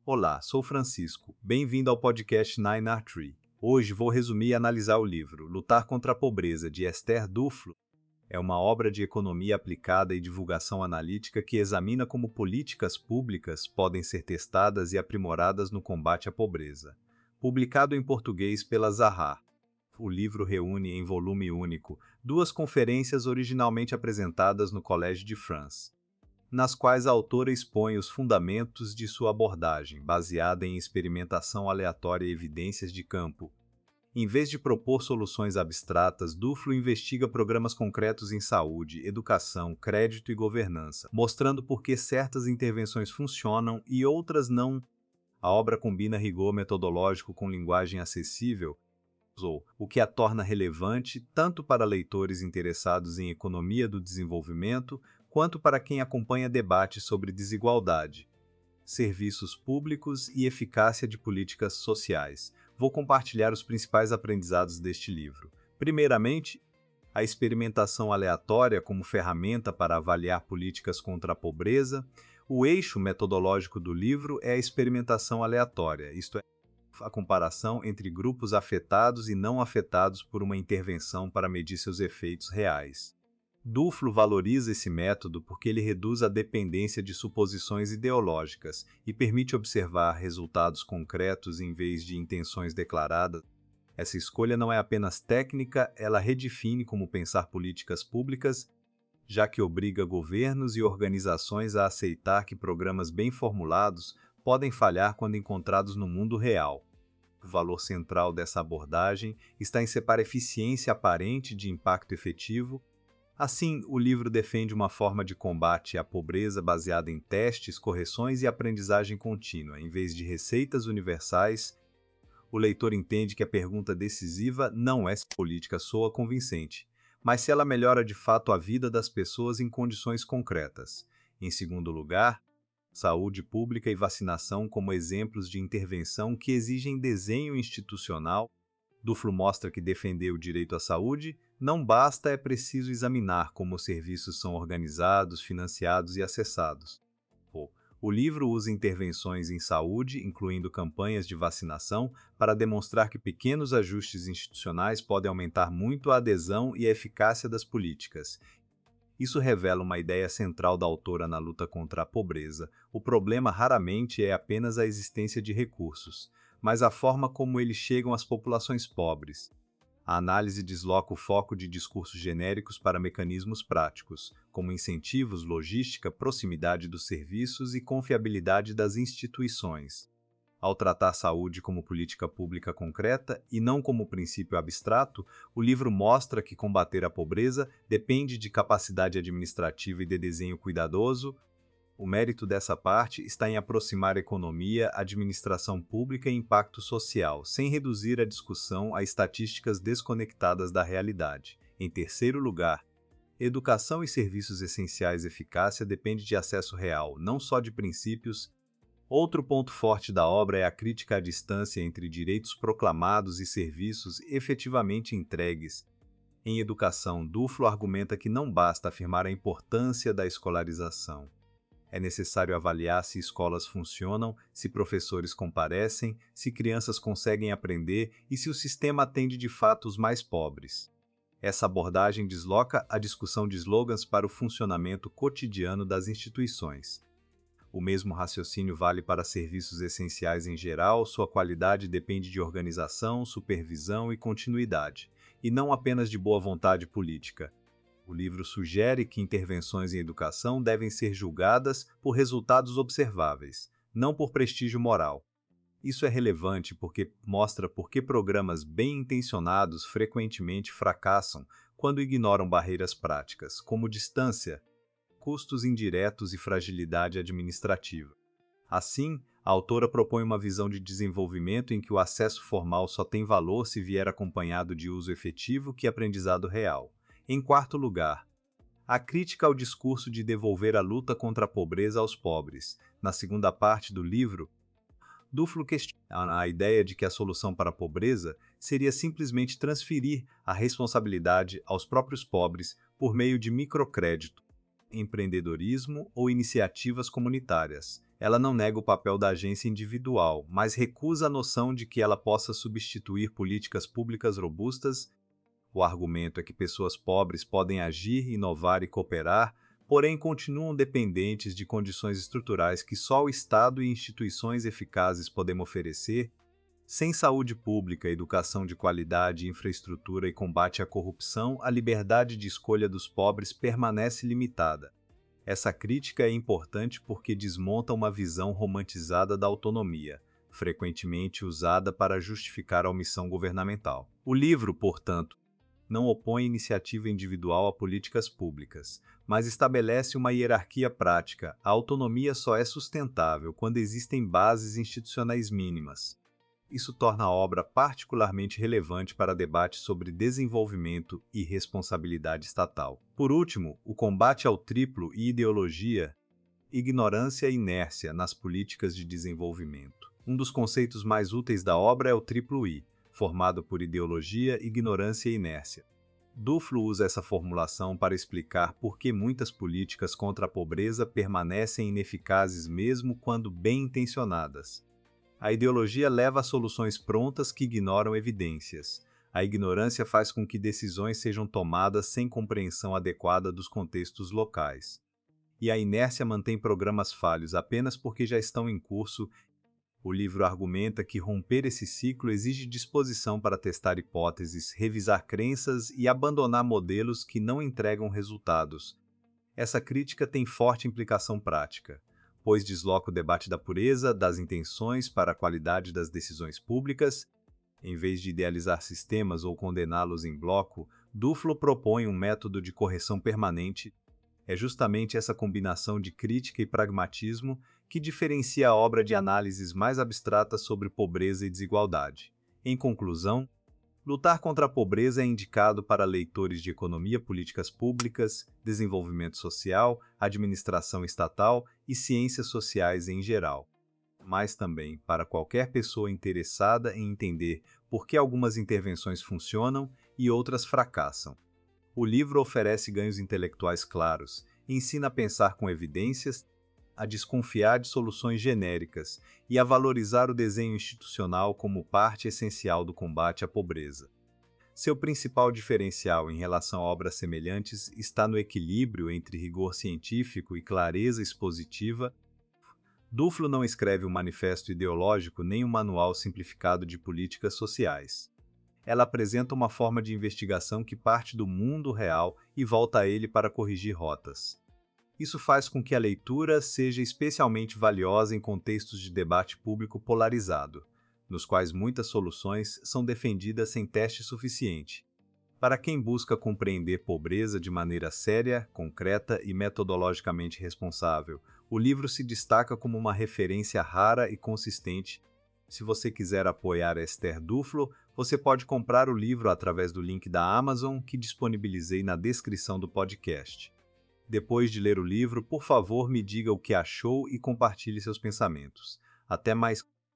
Olá, sou Francisco. Bem-vindo ao podcast Nine r Tree. Hoje vou resumir e analisar o livro Lutar contra a Pobreza, de Esther Duflo. É uma obra de economia aplicada e divulgação analítica que examina como políticas públicas podem ser testadas e aprimoradas no combate à pobreza. Publicado em português pela Zahar. O livro reúne em volume único duas conferências originalmente apresentadas no Collège de France, nas quais a autora expõe os fundamentos de sua abordagem, baseada em experimentação aleatória e evidências de campo. Em vez de propor soluções abstratas, Duflo investiga programas concretos em saúde, educação, crédito e governança, mostrando por que certas intervenções funcionam e outras não. A obra combina rigor metodológico com linguagem acessível, o que a torna relevante tanto para leitores interessados em economia do desenvolvimento quanto para quem acompanha debates sobre desigualdade, serviços públicos e eficácia de políticas sociais. Vou compartilhar os principais aprendizados deste livro. Primeiramente, a experimentação aleatória como ferramenta para avaliar políticas contra a pobreza. O eixo metodológico do livro é a experimentação aleatória, isto é, a comparação entre grupos afetados e não afetados por uma intervenção para medir seus efeitos reais. Duflo valoriza esse método porque ele reduz a dependência de suposições ideológicas e permite observar resultados concretos em vez de intenções declaradas. Essa escolha não é apenas técnica, ela redefine como pensar políticas públicas, já que obriga governos e organizações a aceitar que programas bem formulados podem falhar quando encontrados no mundo real. O valor central dessa abordagem está em separar eficiência aparente de impacto efetivo. Assim, o livro defende uma forma de combate à pobreza baseada em testes, correções e aprendizagem contínua, em vez de receitas universais. O leitor entende que a pergunta decisiva não é se a política soa convincente, mas se ela melhora de fato a vida das pessoas em condições concretas. Em segundo lugar, saúde pública e vacinação como exemplos de intervenção que exigem desenho institucional. Duflo mostra que defender o direito à saúde não basta, é preciso examinar como os serviços são organizados, financiados e acessados. O livro usa intervenções em saúde, incluindo campanhas de vacinação, para demonstrar que pequenos ajustes institucionais podem aumentar muito a adesão e a eficácia das políticas. Isso revela uma ideia central da autora na luta contra a pobreza. O problema raramente é apenas a existência de recursos, mas a forma como eles chegam às populações pobres. A análise desloca o foco de discursos genéricos para mecanismos práticos, como incentivos, logística, proximidade dos serviços e confiabilidade das instituições. Ao tratar saúde como política pública concreta e não como princípio abstrato, o livro mostra que combater a pobreza depende de capacidade administrativa e de desenho cuidadoso. O mérito dessa parte está em aproximar economia, administração pública e impacto social, sem reduzir a discussão a estatísticas desconectadas da realidade. Em terceiro lugar, educação e serviços essenciais. Eficácia depende de acesso real, não só de princípios. Outro ponto forte da obra é a crítica à distância entre direitos proclamados e serviços efetivamente entregues. Em educação, Duflo argumenta que não basta afirmar a importância da escolarização. É necessário avaliar se escolas funcionam, se professores comparecem, se crianças conseguem aprender e se o sistema atende de fato os mais pobres. Essa abordagem desloca a discussão de slogans para o funcionamento cotidiano das instituições. O mesmo raciocínio vale para serviços essenciais em geral. Sua qualidade depende de organização, supervisão e continuidade, e não apenas de boa vontade política. O livro sugere que intervenções em educação devem ser julgadas por resultados observáveis, não por prestígio moral. Isso é relevante porque mostra por que programas bem intencionados frequentemente fracassam quando ignoram barreiras práticas, como distância, custos indiretos e fragilidade administrativa. Assim, a autora propõe uma visão de desenvolvimento em que o acesso formal só tem valor se vier acompanhado de uso efetivo e aprendizado real. Em quarto lugar, a crítica ao discurso de devolver a luta contra a pobreza aos pobres. Na segunda parte do livro, Duflo questiona a ideia de que a solução para a pobreza seria simplesmente transferir a responsabilidade aos próprios pobres por meio de microcrédito. empreendedorismo ou iniciativas comunitárias. Ela não nega o papel da agência individual, mas recusa a noção de que ela possa substituir políticas públicas robustas. O argumento é que pessoas pobres podem agir, inovar e cooperar, porém continuam dependentes de condições estruturais que só o Estado e instituições eficazes podem oferecer. Sem saúde pública, educação de qualidade, infraestrutura e combate à corrupção, a liberdade de escolha dos pobres permanece limitada. Essa crítica é importante porque desmonta uma visão romantizada da autonomia, frequentemente usada para justificar a omissão governamental. O livro, portanto, não opõe iniciativa individual a políticas públicas, mas estabelece uma hierarquia prática. A autonomia só é sustentável quando existem bases institucionais mínimas. Isso torna a obra particularmente relevante para debate sobre desenvolvimento e responsabilidade estatal. Por último, o combate ao triplo e ideologia, ignorância e inércia nas políticas de desenvolvimento. Um dos conceitos mais úteis da obra é o triplo I, formado por ideologia, ignorância e inércia. Duflo usa essa formulação para explicar por que muitas políticas contra a pobreza permanecem ineficazes mesmo quando bem intencionadas. A ideologia leva a soluções prontas que ignoram evidências. A ignorância faz com que decisões sejam tomadas sem compreensão adequada dos contextos locais. E a inércia mantém programas falhos apenas porque já estão em curso. O livro argumenta que romper esse ciclo exige disposição para testar hipóteses, revisar crenças e abandonar modelos que não entregam resultados. Essa crítica tem forte implicação prática, pois desloca o debate da pureza das intenções para a qualidade das decisões públicas. Em vez de idealizar sistemas ou condená-los em bloco, Duflo propõe um método de correção permanente. É justamente essa combinação de crítica e pragmatismo que diferencia a obra de análises mais abstratas sobre pobreza e desigualdade. Em conclusão, Lutar contra a Pobreza é indicado para leitores de economia, políticas públicas, desenvolvimento social, administração estatal e ciências sociais em geral, mas também para qualquer pessoa interessada em entender por que algumas intervenções funcionam e outras fracassam. O livro oferece ganhos intelectuais claros, ensina a pensar com evidências, a desconfiar de soluções genéricas e a valorizar o desenho institucional como parte essencial do combate à pobreza. Seu principal diferencial em relação a obras semelhantes está no equilíbrio entre rigor científico e clareza expositiva. Duflo não escreve um manifesto ideológico nem um manual simplificado de políticas sociais. Ela apresenta uma forma de investigação que parte do mundo real e volta a ele para corrigir rotas. Isso faz com que a leitura seja especialmente valiosa em contextos de debate público polarizado, nos quais muitas soluções são defendidas sem teste suficiente. Para quem busca compreender pobreza de maneira séria, concreta e metodologicamente responsável, o livro se destaca como uma referência rara e consistente. Se você quiser apoiar Esther Duflo, você pode comprar o livro através do link da Amazon que disponibilizei na descrição do podcast. Depois de ler o livro, por favor, me diga o que achou e compartilhe seus pensamentos. Até mais!